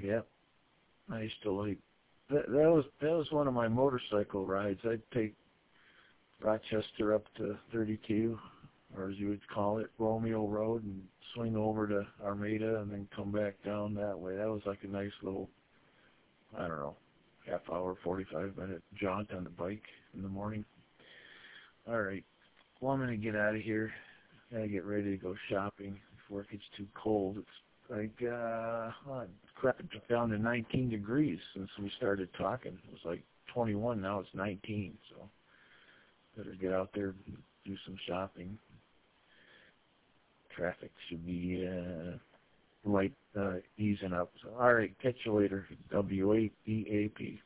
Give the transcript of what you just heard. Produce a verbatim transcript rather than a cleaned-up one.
Yep. I used to like that. That was that was one of my motorcycle rides. I'd take Rochester up to thirty-two, or as you would call it, Romeo Road, and swing over to Armada, and then come back down that way. That was like a nice little, I don't know, half hour, forty-five minute jaunt on the bike in the morning. All right. Well, I'm gonna get out of here. Gotta get ready to go shopping before it gets too cold. It's like, uh, oh, crap, it dropped down to nineteen degrees since we started talking. It was like twenty-one, now it's nineteen, so better get out there and do some shopping. Traffic should be uh, light, uh, easing up. So, all right, catch you later. W A B A P.